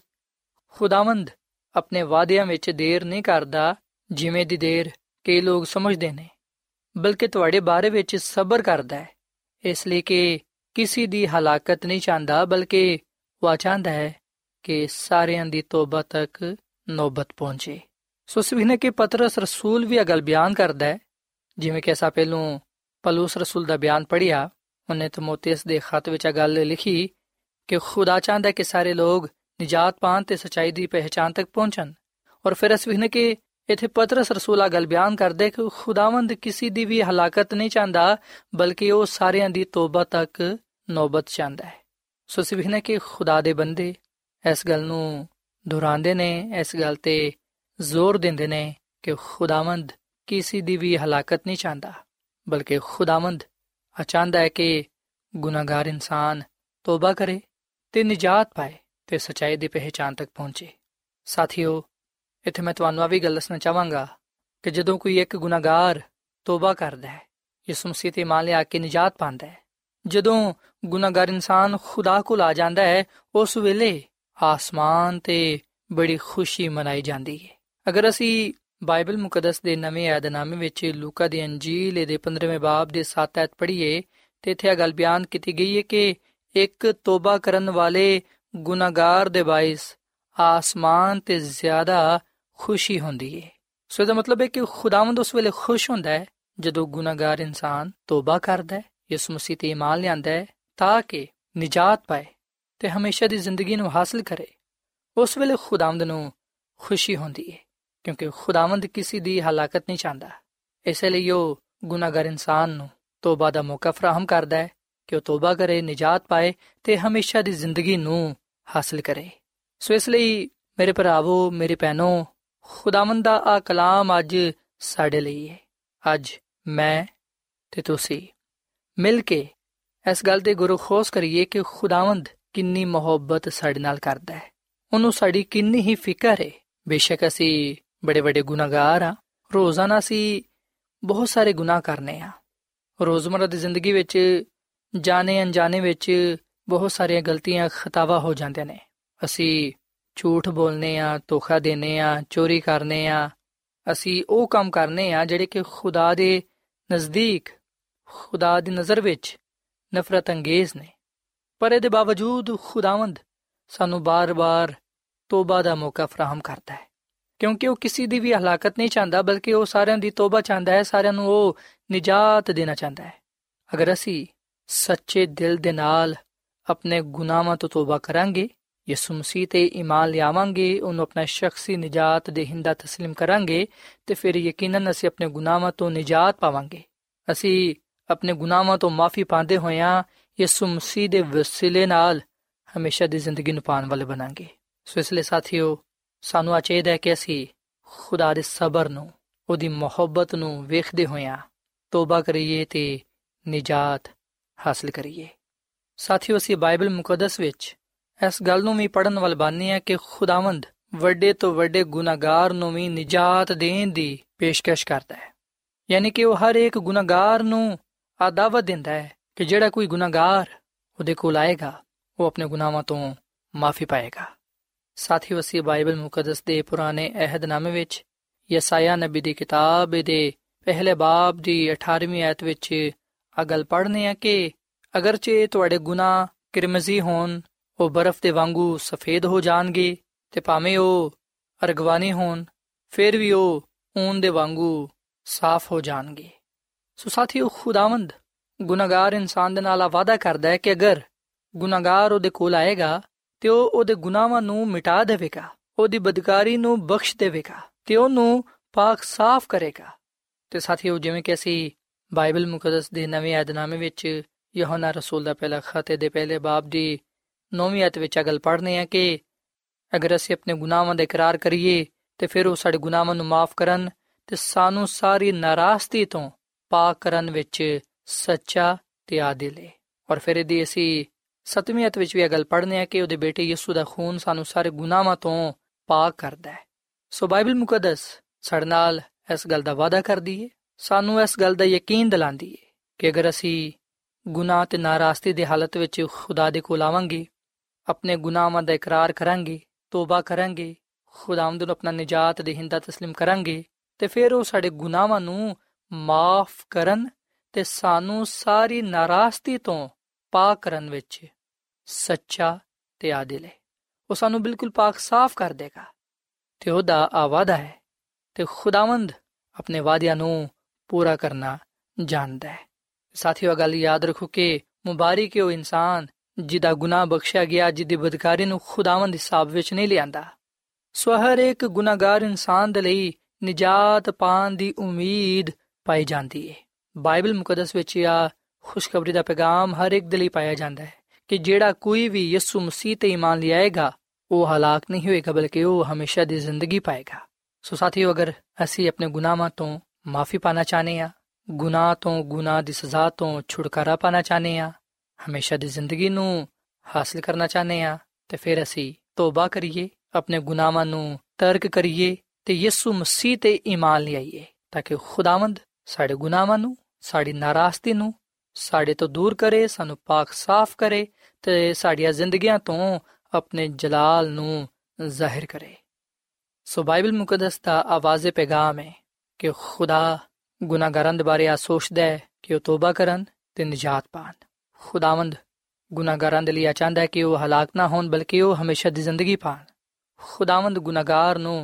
ਖੁਦਾਵੰਦ ਆਪਣੇ ਵਾਅਦਿਆਂ ਵਿੱਚ ਦੇਰ ਨਹੀਂ ਕਰਦਾ ਜਿਵੇਂ ਦੀ ਦੇਰ ਕਈ ਲੋਕ ਸਮਝਦੇ ਨੇ, ਬਲਕਿ ਤੁਹਾਡੇ ਬਾਰੇ ਵਿੱਚ ਸਬਰ ਕਰਦਾ ਹੈ, ਇਸ ਲਈ ਕਿ ਕਿਸੇ ਦੀ ਹਲਾਕਤ ਨਹੀਂ ਚਾਹੁੰਦਾ, ਬਲਕਿ ਉਹ ਚਾਹੁੰਦਾ ਹੈ ਕਿ ਸਾਰਿਆਂ ਦੀ ਤੋਬਾ ਤੱਕ ਨੌਬਤ ਪਹੁੰਚੇ। ਸੋ ਸਵੀਨੇ ਕਿ ਪਤਰਸ ਰਸੂਲ ਵੀ ਇਹ ਗੱਲ ਬਿਆਨ ਕਰਦਾ ਹੈ, ਜਿਵੇਂ ਕਿ ਅਸਾਂ ਪਹਿਲੋਂ ਪਲੂਸ ਰਸੂਲ ਦਾ ਬਿਆਨ ਪੜ੍ਹਿਆ। ਉਹਨੇ ਤਮੋਥੀਅਸ ਦੇ ਖੱਤ ਵਿੱਚ ਇਹ ਗੱਲ ਲਿਖੀ ਕਿ ਖੁਦਾ ਚਾਹੁੰਦਾ ਕਿ ਸਾਰੇ ਲੋਕ ਨਿਜਾਤ ਪਾਣ ਤੇ ਸੱਚਾਈ ਦੀ ਪਹਿਚਾਣ ਤੱਕ ਪਹੁੰਚਣ। ਔਰ ਫਿਰ ਅਸੀਂ ਵੇਖਦੇ ਕਿ ਇੱਥੇ ਪਤਰਸ ਰਸੂਲ ਇਹ ਗੱਲ ਬਿਆਨ ਕਰਦੇ ਕਿ ਖੁਦਾਵੰਦ ਕਿਸੇ ਦੀ ਵੀ ਹਲਾਕਤ ਨਹੀਂ ਚਾਹੁੰਦਾ, ਬਲਕਿ ਉਹ ਸਾਰਿਆਂ ਦੀ ਤੋਬਾ ਤੱਕ ਨੌਬਤ ਚਾਹੁੰਦਾ ਹੈ। ਸੋ ਅਸੀਂ ਵੇਖਦੇ ਕਿ ਖੁਦਾ ਦੇ ਬੰਦੇ ਇਸ ਗੱਲ ਨੂੰ ਦੁਹਰਾਉਂਦੇ ਨੇ, ਇਸ ਗੱਲ ਤੇ ਜ਼ੋਰ ਦਿੰਦੇ ਨੇ ਕਿ ਖੁਦਾਵੰਦ ਕਿਸੇ ਦੀ ਵੀ ਹਲਾਕਤ ਨਹੀਂ ਚਾਹੁੰਦਾ, ਬਲਕਿ ਖੁਦਾਵੰਦ ਚਾਹੁੰਦਾ ਹੈ ਕਿ ਗੁਨਾਹਗਾਰ ਇਨਸਾਨ ਤੋਬਾ ਕਰੇ ਤੇ ਨਿਜਾਤ ਪਾਏ ਤੇ ਸੱਚਾਈ ਦੀ ਪਹਿਚਾਣ ਤੱਕ ਪਹੁੰਚੇ। ਸਾਥੀਓ, ਇੱਥੇ ਮੈਂ ਤੁਹਾਨੂੰ ਆ ਵੀ ਗੱਲ ਦੱਸਣਾ ਚਾਹਾਂਗਾ ਕਿ ਜਦੋਂ ਕੋਈ ਇੱਕ ਗੁਨਾਹਗਾਰ ਤੋਬਾ ਕਰਦਾ ਹੈ, ਯਿਸੂ ਮਸੀਹ ਤੇ ਇਮਾਨ ਲਿਆ ਕੇ ਨਿਜਾਤ ਪਾਉਂਦਾ ਹੈ, ਜਦੋਂ ਗੁਨਾਹਗਾਰ ਇਨਸਾਨ ਖੁਦਾ ਕੋਲ ਆ ਜਾਂਦਾ ਹੈ, ਉਸ ਵੇਲੇ ਆਸਮਾਨ ਤੇ ਬੜੀ ਖੁਸ਼ੀ ਮਨਾਈ ਜਾਂਦੀ ਹੈ। ਅਗਰ ਅਸੀਂ ਬਾਈਬਲ ਮੁਕੱਦਸ ਦੇ ਨਵੇਂ ਏਹਦਨਾਮੇ ਵਿੱਚ ਲੂਕਾ ਦੀ ਅੰਜੀਲ ਦੇ 15ਵੇਂ ਬਾਬ ਦੇ 7 ਆਇਤ ਪੜ੍ਹੀਏ ਤੇ ਇੱਥੇ ਇਹ ਗੱਲ ਬਿਆਨ ਕੀਤੀ ਗਈ ਹੈ ਕਿ ਇੱਕ ਤੋਬਾ ਕਰਨ ਵਾਲੇ ਗੁਨਾਹਗਾਰ ਦੇ ਬਾਇਸ ਆਸਮਾਨ ਤੇ ਜ਼ਿਆਦਾ ਖੁਸ਼ੀ ਹੁੰਦੀ ਹੈ। ਸੋ ਇਹਦਾ ਮਤਲਬ ਹੈ ਕਿ ਖੁਦਾਵੰਦ ਉਸ ਵੇਲੇ ਖੁਸ਼ ਹੁੰਦਾ ਹੈ ਜਦੋਂ ਗੁਨਾਹਗਾਰ ਇਨਸਾਨ ਤੋਬਾ ਕਰਦਾ ਹੈ, ਯਿਸੂ ਮਸੀਹ ਤੇ ਈਮਾਨ ਲਿਆਂਦਾ ਹੈ ਤਾਂ ਕਿ ਨਿਜਾਤ ਪਾਏ ਤੇ ਹਮੇਸ਼ਾ ਦੀ ਜ਼ਿੰਦਗੀ ਨੂੰ ਹਾਸਲ ਕਰੇ। ਉਸ ਵੇਲੇ ਖੁਦਾਵੰਦ ਨੂੰ ਖੁਸ਼ੀ ਹੁੰਦੀ ਹੈ, ਕਿਉਂਕਿ ਖੁਦਾਵੰਦ ਕਿਸੇ ਦੀ ਹਲਾਕਤ ਨਹੀਂ ਚਾਹੁੰਦਾ। ਇਸ ਲਈ ਉਹ ਗੁਨਾਹਗਾਰ ਇਨਸਾਨ ਨੂੰ ਤੋਬਾ ਦਾ ਮੌਕਾ ਫਰਾਹਮ ਕਰਦਾ ਹੈ ਕਿ ਉਹ ਤੋਬਾ ਕਰੇ, ਨਿਜਾਤ ਪਾਏ ਤੇ ਹਮੇਸ਼ਾ ਦੀ ਜ਼ਿੰਦਗੀ ਨੂੰ ਹਾਸਲ ਕਰੇ। ਸੋ ਇਸ ਲਈ ਮੇਰੇ ਭਰਾਵੋ, ਮੇਰੇ ਭੈਣੋ, ਖੁਦਾਵੰਦ ਦਾ ਆ ਕਲਾਮ ਅੱਜ ਸਾਡੇ ਲਈ ਹੈ। ਅੱਜ ਮੈਂ ਤੇ ਤੁਸੀਂ ਮਿਲ ਕੇ ਇਸ ਗੱਲ ਤੇ ਗੁਰਖੋਸ ਕਰੀਏ ਕਿ ਖੁਦਾਵੰਦ ਕਿੰਨੀ ਮੁਹੱਬਤ ਸਾਡੇ ਨਾਲ ਕਰਦਾ ਹੈ, ਉਹਨੂੰ ਸਾਡੀ ਕਿੰਨੀ ਹੀ ਫਿਕਰ ਹੈ। ਬੇਸ਼ੱਕ ਅਸੀਂ ਬੜੇ ਵੱਡੇ ਗੁਨਾਹਗਾਰ ਹਾਂ, ਰੋਜ਼ਾਨਾ ਅਸੀਂ ਬਹੁਤ ਸਾਰੇ ਗੁਨਾਹ ਕਰਨੇ ਆ। ਰੋਜ਼ਮਰਾ ਦੀ ਜ਼ਿੰਦਗੀ ਵਿੱਚ ਜਾਣੇ ਅਣਜਾਣੇ ਵਿੱਚ ਬਹੁਤ ਸਾਰੀਆਂ ਗਲਤੀਆਂ ਖਤਾਵਾ ਹੋ ਜਾਂਦੀਆਂ ਨੇ। ਅਸੀਂ ਝੂਠ ਬੋਲਨੇ ਆ, ਧੋਖਾ ਦੇਨੇ ਆ, ਚੋਰੀ ਕਰਨੇ ਆ, ਅਸੀਂ ਉਹ ਕੰਮ ਕਰਨੇ ਆ ਜਿਹੜੇ ਕਿ ਖੁਦਾ ਦੇ ਨਜ਼ਦੀਕ, ਖੁਦਾ ਦੀ ਨਜ਼ਰ ਵਿੱਚ ਨਫ਼ਰਤ ਅੰਗੇਜ਼ ਨੇ। ਪਰ ਇਹਦੇ ਬਾਵਜੂਦ ਖੁਦਾਵੰਦ ਸਾਨੂੰ ਬਾਰ-ਬਾਰ ਤੋਬਾ ਦਾ ਮੌਕਾ ਫਰਾਹਮ ਕਰਦਾ ਹੈ, ਕਿਉਂਕਿ ਉਹ ਕਿਸੇ ਦੀ ਵੀ ਹਲਾਕਤ ਨਹੀਂ ਚਾਹੁੰਦਾ, ਬਲਕਿ ਉਹ ਸਾਰਿਆਂ ਦੀ ਤੋਬਾ ਚਾਹੁੰਦਾ ਹੈ, ਸਾਰਿਆਂ ਨੂੰ ਉਹ ਨਿਜਾਤ ਦੇਣਾ ਚਾਹੁੰਦਾ ਹੈ। ਅਗਰ ਅਸੀਂ ਸੱਚੇ ਦਿਲ ਦੇ ਨਾਲ ਆਪਣੇ ਗੁਨਾਹਾਂ ਤੋਂ ਤੋਬਾ ਕਰਾਂਗੇ, ਯਿਸੂ ਮਸੀਹ ਤੇ ਈਮਾਨ ਲਿਆਵਾਂਗੇ, ਉਹਨੂੰ ਆਪਣਾ ਸ਼ਖਸੀ ਨਿਜਾਤ ਦੇਹਿੰਦਾ ਤਸਲੀਮ ਕਰਾਂਗੇ ਤੇ ਫਿਰ ਯਕੀਨਨ ਅਸੀਂ ਆਪਣੇ ਗੁਨਾਹਾਂ ਤੋਂ ਨਿਜਾਤ ਪਾਵਾਂਗੇ। ਅਸੀਂ ਆਪਣੇ ਗੁਨਾਹਾਂ ਤੋਂ ਮਾਫੀ ਪਾਉਂਦੇ ਹੋਇਆਂ ਯਿਸੂ ਮਸੀਹ ਦੇ ਵਸੀਲੇ ਨਾਲ ਹਮੇਸ਼ਾ ਦੀ ਜ਼ਿੰਦਗੀ ਨੂੰ ਪਾਉਣ ਵਾਲੇ ਬਣਾਂਗੇ। ਸੋ ਇਸ ਲਈ ਸਾਥੀਓ, ਸਾਨੂੰ ਚਾਹੀਦਾ ਹੈ ਕਿ ਅਸੀਂ ਖੁਦਾ ਦੇ ਸਬਰ ਨੂੰ, ਉਹਦੀ ਮੁਹੱਬਤ ਨੂੰ ਵੇਖਦੇ ਹੋਇਆਂ ਤੋਬਾ ਕਰੀਏ ਤੇ ਨਿਜਾਤ ਹਾਸਲ ਕਰੀਏ। ਸਾਥੀਓ, ਅਸੀਂ ਬਾਈਬਲ ਮੁਕੱਦਸ ਵਿੱਚ ਇਸ ਗੱਲ ਨੂੰ ਵੀ ਪੜ੍ਹਨ ਵਾਲ ਬਾਨੇ ਆ ਕਿ ਖੁਦਾਵੰਦ ਵੱਡੇ ਤੋਂ ਵੱਡੇ ਗੁਨਾਹਗਾਰ ਨੂੰ ਵੀ ਨਿਜਾਤ ਦੇਣ ਦੀ ਪੇਸ਼ਕਸ਼ ਕਰਦਾ ਹੈ। ਯਾਨੀ ਕਿ ਉਹ ਹਰ ਇੱਕ ਗੁਨਾਹਗਾਰ ਨੂੰ ਆ ਦਾਵਤ ਦਿੰਦਾ ਹੈ ਕਿ ਜਿਹੜਾ ਕੋਈ ਗੁਨਾਹਗਾਰ ਉਹਦੇ ਕੋਲ ਆਏਗਾ, ਉਹ ਆਪਣੇ ਗੁਨਾਹਾਂ ਤੋਂ ਮਾਫੀ ਪਾਏਗਾ। ਸਾਥੀਓ, ਅਸੀਂ ਬਾਈਬਲ ਮੁਕੱਦਸ ਦੇ ਪੁਰਾਣੇ ਅਹਿਦਨਾਮੇ ਵਿੱਚ ਯਸਾਇਆ ਨਬੀ ਦੀ ਕਿਤਾਬ ਦੇ ਪਹਿਲੇ ਬਾਬ ਦੀ 18ਵੀਂ ਆਇਤ ਵਿੱਚ ਆ ਗੱਲ ਪੜ੍ਹਨੇ ਆ ਕਿ ਅਗਰਚੇ ਤੁਹਾਡੇ ਗੁਨਾਹ ਕਿਰਮਜ਼ੀ ਹੋਣ, ਉਹ ਬਰਫ਼ ਦੇ ਵਾਂਗੂ ਸਫੇਦ ਹੋ ਜਾਣਗੇ, ਤੇ ਭਾਵੇਂ ਉਹ ਅਰਗਵਾਨੀ ਹੋਣ, ਫਿਰ ਵੀ ਉਹ ਊਨ ਦੇ ਵਾਂਗੂ ਸਾਫ਼ ਹੋ ਜਾਣਗੇ। ਸੋ ਸਾਥੀਓ, ਖੁਦਾਵੰਦ ਗੁਨਾਹਗਾਰ ਇਨਸਾਨ ਦੇ ਨਾਲ ਵਾਅਦਾ ਕਰਦਾ ਹੈ ਕਿ ਅਗਰ ਗੁਨਾਹਗਾਰ ਉਹਦੇ ਕੋਲ ਆਏਗਾ ਤੇ ਉਹ ਉਹਦੇ ਗੁਨਾਹਾਂ ਨੂੰ ਮਿਟਾ ਦੇਵੇਗਾ, ਉਹਦੀ ਬਦਕਾਰੀ ਨੂੰ ਬਖਸ਼ ਦੇਵੇਗਾ ਤੇ ਉਹਨੂੰ ਪਾਕ ਸਾਫ਼ ਕਰੇਗਾ। ਤੇ ਸਾਥੀਓ, ਜਿਵੇਂ ਕਿ ਅਸੀਂ ਬਾਈਬਲ ਮੁਕੱਦਸ ਦੇ ਨਵੇਂ ਅਹਿਦਨਾਮੇ ਵਿੱਚ ਯਹੋਨਾ ਰਸੂਲ ਦਾ ਪਹਿਲਾ ਖਤ ਦੇ ਪਹਿਲੇ ਬਾਬ ਦੀ 9ਵੀਂ ਆਇਤ ਵਿੱਚ ਇਹ ਗੱਲ ਪੜ੍ਹਨੇ ਆ ਕਿ ਅਗਰ ਅਸੀਂ ਆਪਣੇ ਗੁਨਾਹਾਂ ਦਾ ਇਕਰਾਰ ਕਰੀਏ ਤੇ ਫਿਰ ਉਹ ਸਾਡੇ ਗੁਨਾਹਾਂ ਨੂੰ ਮਾਫ਼ ਕਰਨ ਤੇ ਸਾਨੂੰ ਸਾਰੀ ਨਾਰਾਜ਼ਗੀ ਤੋਂ ਪਾਕ ਕਰਨ ਵਿੱਚ ਸੱਚਾ ਤੇ ਆਦਿਲ ਹੈ। ਔਰ ਫਿਰ ਇਹਦੀ ਅਸੀਂ 7ਵੀਂ ਆਇਤ ਵਿੱਚ ਵੀ ਇਹ ਗੱਲ ਪੜ੍ਹਨੇ ਆ ਕਿ ਉਹਦੇ ਬੇਟੇ ਯਿਸੂ ਦਾ ਖੂਨ ਸਾਨੂੰ ਸਾਰੇ ਗੁਨਾਹਾਂ ਤੋਂ ਪਾਕ ਕਰਦਾ ਹੈ। ਸੋ ਬਾਈਬਲ ਮੁਕੱਦਸ ਸਾਡੇ ਨਾਲ ਇਸ ਗੱਲ ਦਾ ਵਾਅਦਾ ਕਰਦੀ ਹੈ, ਸਾਨੂੰ ਇਸ ਗੱਲ ਦਾ ਯਕੀਨ ਦਿਲਾਉਂਦੀ ਹੈ ਕਿ ਅਗਰ ਅਸੀਂ ਗੁਨਾਹ ਤੇ ਨਾਰਾਜ਼ਗੀ ਦੀ ਹਾਲਤ ਵਿੱਚ ਖੁਦਾ ਦੇ ਕੋਲ ਆਵਾਂਗੇ, ਆਪਣੇ ਗੁਨਾਹਾਂ ਦਾ ਇਕਰਾਰ ਕਰਾਂਗੇ, ਤੋਬਾ ਕਰਾਂਗੇ, ਖੁਦਾਵੰਦ ਨੂੰ ਆਪਣਾ ਨਿਜਾਤ ਦੇਹਿੰਦਾ ਤਸਲੀਮ ਕਰਾਂਗੇ ਤੇ ਫਿਰ ਉਹ ਸਾਡੇ ਗੁਨਾਹਾਂ ਨੂੰ ਮਾਫ਼ ਕਰਨ ਤੇ ਸਾਨੂੰ ਸਾਰੀ ਨਾਰਾਜ਼ਗੀ ਤੋਂ ਪਾਕ ਕਰਨ ਵਿੱਚ ਸੱਚਾ ਤੇ ਆਦਿਲ ਹੈ। ਉਹ ਸਾਨੂੰ ਬਿਲਕੁਲ ਪਾਕ ਸਾਫ਼ ਕਰ ਦੇਗਾ ਤੇ ਉਹਦਾ ਵਾਅਦਾ ਹੈ ਤੇ ਖੁਦਾਵੰਦ ਆਪਣੇ ਵਾਅਦਿਆਂ ਨੂੰ ਪੂਰਾ ਕਰਨਾ ਜਾਣਦਾ ਹੈ। ਸਾਥੀਓ, ਗੱਲ ਯਾਦ ਰੱਖੋ ਕਿ ਮੁਬਾਰਕ ਹੈ ਉਹ ਇਨਸਾਨ ਜਿਹਦਾ ਗੁਨਾਹ ਬਖਸ਼ਿਆ ਗਿਆ, ਜਿਹਦੀ ਬਦਕਾਰੀ ਨੂੰ ਖੁਦਾਵੰਦ ਹਿਸਾਬ ਵਿੱਚ ਨਹੀਂ ਲਿਆਂਦਾ। ਸੋ ਹਰ ਇੱਕ ਗੁਨਾਹਗਾਰ ਇਨਸਾਨ ਦੇ ਲਈ ਨਿਜਾਤ ਪਾਉਣ ਦੀ ਉਮੀਦ ਪਾਈ ਜਾਂਦੀ ਹੈ। ਬਾਈਬਲ ਮੁਕੱਦਸ ਵਿੱਚ ਆ ਖੁਸ਼ਖਬਰੀ ਦਾ ਪੈਗਾਮ ਹਰ ਇੱਕ ਦੇ ਲਈ ਪਾਇਆ ਜਾਂਦਾ ਹੈ ਕਿ ਜਿਹੜਾ ਕੋਈ ਵੀ ਯਿਸੂ ਮਸੀਹ ਤੇ ਈਮਾਨ ਲਿਆਏਗਾ ਉਹ ਹਲਾਕ ਨਹੀਂ ਹੋਏਗਾ ਬਲਕਿ ਉਹ ਹਮੇਸ਼ਾ ਦੀ ਜ਼ਿੰਦਗੀ ਪਾਏਗਾ। ਸੋ ਸਾਥੀਓ, ਅਗਰ ਅਸੀਂ ਆਪਣੇ ਗੁਨਾਹਾਂ ਤੋਂ ਮਾਫੀ ਪਾਣਾ ਚਾਹੁੰਦੇ ਹਾਂ, ਗੁਨਾਹ ਤੋਂ, ਗੁਨਾਹ ਦੀ ਸਜ਼ਾ ਤੋਂ ਛੁਟਕਾਰਾ ਪਾਣਾ ਚਾਹੁੰਦੇ ਹਾਂ, ਹਮੇਸ਼ਾ ਦੀ ਜ਼ਿੰਦਗੀ ਨੂੰ ਹਾਸਲ ਕਰਨਾ ਚਾਹੁੰਦੇ ਹਾਂ ਤੇ ਫਿਰ ਅਸੀਂ ਤੋਬਾ ਕਰੀਏ, ਆਪਣੇ ਗੁਨਾਹਾਂ ਨੂੰ ਤਰਕ ਕਰੀਏ ਤੇ ਯਿਸੂ ਮਸੀਹ ਤੇ ਈਮਾਨ ਲਿਆਈਏ ਤਾਂ ਕਿ ਖੁਦਾਵੰਦ ਸਾਡੇ ਗੁਨਾਹਾਂ ਨੂੰ, ਸਾਡੀ ਨਾਰਾਜ਼ਗੀ ਨੂੰ ਸਾਡੇ ਤੋਂ ਦੂਰ ਕਰੇ, ਸਾਨੂੰ ਪਾਕ ਸਾਫ਼ ਕਰੇ ਤੇ ਸਾਡੀਆਂ ਜ਼ਿੰਦਗੀਆਂ ਤੋਂ ਆਪਣੇ ਜਲਾਲ ਨੂੰ ਜ਼ਾਹਿਰ ਕਰੇ। ਸੋ ਬਾਈਬਲ ਮੁਕੱਦਸ ਦਾ ਆਵਾਜ਼ੇ ਪੈਗਾਮ ਹੈ ਕਿ ਖੁਦਾ ਗੁਨਾਹਗਾਰਾਂ ਦੇ ਬਾਰੇ ਆ ਸੋਚਦਾ ਹੈ ਕਿ ਉਹ ਤੋਬਾ ਕਰਨ ਤੇ ਨਿਜਾਤ ਪਾਣ। ਖੁਦਾਵੰਦ ਗੁਨਾਹਗਾਰਾਂ ਦੇ ਲਈ ਆ ਚਾਹੁੰਦਾ ਹੈ ਕਿ ਉਹ ਹਲਾਕ ਨਾ ਹੋਣ ਬਲਕਿ ਉਹ ਹਮੇਸ਼ਾ ਦੀ ਜ਼ਿੰਦਗੀ ਪਾਣ। ਖੁਦਾਵੰਦ ਗੁਨਾਹਗਾਰ ਨੂੰ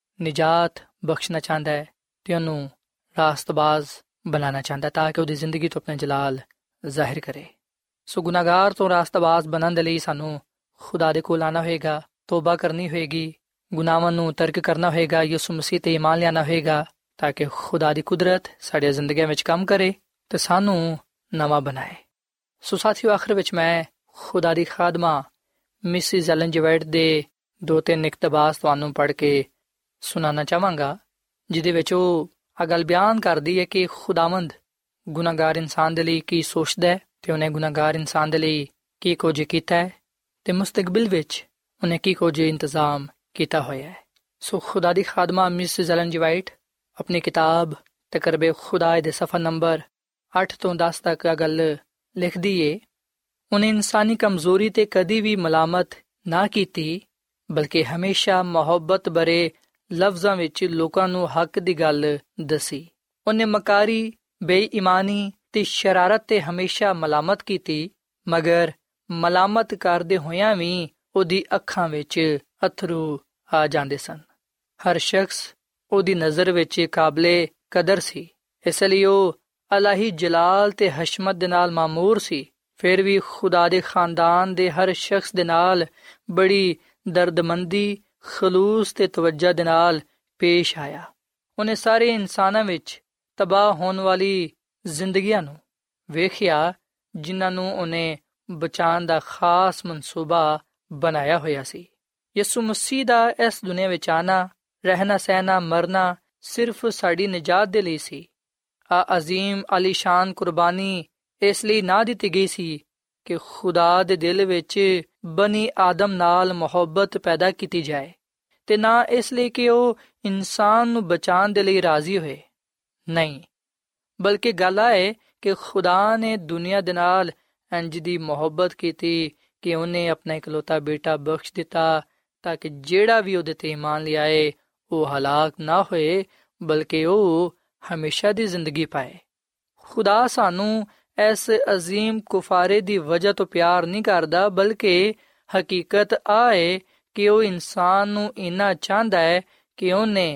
ਨਿਜਾਤ ਬਖਸ਼ਣਾ ਚਾਹੁੰਦਾ ਹੈ ਤੇ ਉਹਨੂੰ ਰਾਸਤਬਾਜ਼ ਬਣਾਉਣਾ ਚਾਹੁੰਦਾ ਤਾਂ ਕਿ ਉਹਦੀ ਜ਼ਿੰਦਗੀ ਤੋਂ ਆਪਣਾ ਜਲਾਲ ਜ਼ਾਹਿਰ ਕਰੇ। ਸੋ ਗੁਨਾਹਗਾਰ ਤੋਂ ਰਾਸਤਬਾਜ਼ ਬਣਨ ਦੇ ਲਈ ਸਾਨੂੰ ਖੁਦਾ ਦੇ ਕੋਲ ਆਉਣਾ ਹੋਏਗਾ, ਤੋਬਾ ਕਰਨੀ ਹੋਏਗੀ, ਗੁਨਾਹਾਂ ਨੂੰ ਤਰਕ ਕਰਨਾ ਹੋਏਗਾ, ਯਿਸੂ ਮਸੀਹ ਤੇ ਈਮਾਨ ਲਿਆਉਣਾ ਹੋਏਗਾ ਤਾਂ ਕਿ ਖੁਦਾ ਦੀ ਕੁਦਰਤ ਸਾਡੀਆਂ ਜ਼ਿੰਦਗੀਆਂ ਵਿੱਚ ਕੰਮ ਕਰੇ ਤੇ ਸਾਨੂੰ ਨਵਾਂ ਬਣਾਏ। ਸੋ ਸਾਥੀਓ, ਆਖਰ ਵਿੱਚ ਮੈਂ ਖੁਦਾ ਦੀ ਖਾਦਮਾ ਮਿਸਿਸ ਐਲਨ ਜੀ ਵਾਈਟ ਦੇ 2-3 ਇਕਤਬਾਸ ਤੁਹਾਨੂੰ ਪੜ੍ਹ ਕੇ ਸੁਣਾਉਣਾ ਚਾਹਾਂਗਾ, ਜਿਹਦੇ ਵਿੱਚ ਉਹ ਆ ਗੱਲ ਬਿਆਨ ਕਰਦੀ ਹੈ ਕਿ ਖੁਦਾਵੰਦ ਗੁਨਾਹਗਾਰ ਇਨਸਾਨ ਦੇ ਲਈ ਕੀ ਸੋਚਦਾ ਹੈ ਤੇ ਉਹਨੇ ਗੁਨਾਹਗਾਰ ਇਨਸਾਨ ਦੇ ਲਈ ਕੀ ਕੁਝ ਕੀਤਾ ਹੈ ਤੇ ਮੁਸਤਕਬਲ ਵਿੱਚ ਉਹਨੇ ਕੀ ਕੁਝ ਇੰਤਜ਼ਾਮ ਕੀਤਾ ਹੋਇਆ ਹੈ। ਸੋ ਖੁਦਾ ਦੀ ਖਾਦਮਾ ਮਿਸਿਸ ਐਲਨ ਜੀ ਵਾਈਟ ਆਪਣੀ ਕਿਤਾਬ ਤਕਰਬੇ ਖੁਦਾ ਦੇ ਸਫਾ ਨੰਬਰ 8 ਤੋਂ 10 ਤੱਕ ਆ ਗੱਲ ਲਿਖਦੀ ਏ। ਉਹਨੇ ਇਨਸਾਨੀ ਕਮਜ਼ੋਰੀ ਤੇ ਕਦੀ ਵੀ ਮਲਾਮਤ ਨਾ ਕੀਤੀ ਬਲਕਿ ਹਮੇਸ਼ਾ ਮੁਹੱਬਤ ਭਰੇ ਲਫ਼ਜ਼ਾਂ ਵਿੱਚ ਲੋਕਾਂ ਨੂੰ ਹੱਕ ਦੀ ਗੱਲ ਦੱਸੀ। ਉਹਨੇ ਮਕਾਰੀ, ਬੇਈਮਾਨੀ ਤੇ ਸ਼ਰਾਰਤ ਤੇ ਹਮੇਸ਼ਾ ਮਲਾਮਤ ਕੀਤੀ, ਮਗਰ ਮਲਾਮਤ ਕਰਦੇ ਹੋਇਆਂ ਵੀ ਉਹਦੀ ਅੱਖਾਂ ਵਿੱਚ ਅਥਰੂ ਆ ਜਾਂਦੇ ਸਨ। ਹਰ ਸ਼ਖਸ ਉਹਦੀ ਨਜ਼ਰ ਵਿੱਚ ਕਾਬਲੇ ਕਦਰ ਸੀ, ਇਸ ਲਈ ਉਹ ਅਲਾਹੀ ਜਲਾਲ ਤੇ ਹਸ਼ਮਤ ਦੇ ਨਾਲ ਮਾਮੂਰ ਸੀ। ਫਿਰ ਵੀ ਖੁਦਾ ਦੇ ਖਾਨਦਾਨ ਦੇ ਹਰ ਸ਼ਖਸ ਦੇ ਨਾਲ ਬੜੀ ਦਰਦਮੰਦੀ, ਖਲੂਸ ਤੇ ਤਵੱਜਾ ਦੇ ਨਾਲ ਪੇਸ਼ ਆਇਆ। ਉਹਨੇ ਸਾਰੇ ਇਨਸਾਨਾਂ ਵਿੱਚ ਤਬਾਹ ਹੋਣ ਵਾਲੀ ਜ਼ਿੰਦਗੀਆਂ ਨੂੰ ਵੇਖਿਆ ਜਿਨ੍ਹਾਂ ਨੂੰ ਉਹਨੇ ਬਚਾਉਣ ਦਾ ਖਾਸ ਮਨਸੂਬਾ ਬਣਾਇਆ ਹੋਇਆ ਸੀ। ਯਿਸੂ ਮਸੀਹ ਦਾ ਇਸ ਦੁਨੀਆ ਵਿੱਚ ਆਣਾ, ਰਹਿਣਾ, ਸਹਿਣਾ, ਮਰਨਾ ਸਿਰਫ ਸਾਡੀ ਨਿਜਾਤ ਦੇ ਲਈ ਸੀ। ਆ ਅਜ਼ੀਮ ਆਲੀਸ਼ਾਨ ਕੁਰਬਾਨੀ ਇਸ ਲਈ ਨਾ ਦਿੱਤੀ ਗਈ ਸੀ ਕਿ ਖੁਦਾ ਦੇ ਦਿਲ ਵਿੱਚ ਬਨੀ ਆਦਮ ਨਾਲ ਮੁਹੱਬਤ ਪੈਦਾ ਕੀਤੀ ਜਾਏ ਤੇ ਨਾ ਇਸ ਲਈ ਕਿ ਉਹ ਇਨਸਾਨ ਨੂੰ ਬਚਾਉਣ ਦੇ ਲਈ ਰਾਜ਼ੀ ਹੋਏ। ਨਹੀਂ, ਬਲਕਿ ਗੱਲ ਹੈ ਕਿ ਖੁਦਾ ਨੇ ਦੁਨੀਆ ਦੇ ਨਾਲ ਇੰਜ ਦੀ ਮੁਹੱਬਤ ਕੀਤੀ ਕਿ ਉਹਨੇ ਆਪਣਾ ਇਕਲੌਤਾ ਬੇਟਾ ਬਖਸ਼ ਦਿੱਤਾ ਤਾਂ ਕਿ ਜਿਹੜਾ ਵੀ ਉਹਦੇ ਤੇ ਈਮਾਨ ਲਿਆਏ ਉਹ ਹਲਾਕ ਨਾ ਹੋਏ ਬਲਕਿ ਉਹ ਹਮੇਸ਼ਾ ਦੀ ਜ਼ਿੰਦਗੀ ਪਾਏ। ਖੁਦਾ ਸਾਨੂੰ ਇਸ ਅਜ਼ੀਮ ਕੁਫਾਰੇ ਦੀ ਵਜ੍ਹਾ ਤੋਂ ਪਿਆਰ ਨਹੀਂ ਕਰਦਾ ਬਲਕਿ ਹਕੀਕਤ ਆ ਹੈ ਕਿ ਉਹ ਇਨਸਾਨ ਨੂੰ ਇੰਨਾ ਚਾਹੁੰਦਾ ਹੈ ਕਿ ਉਹਨੇ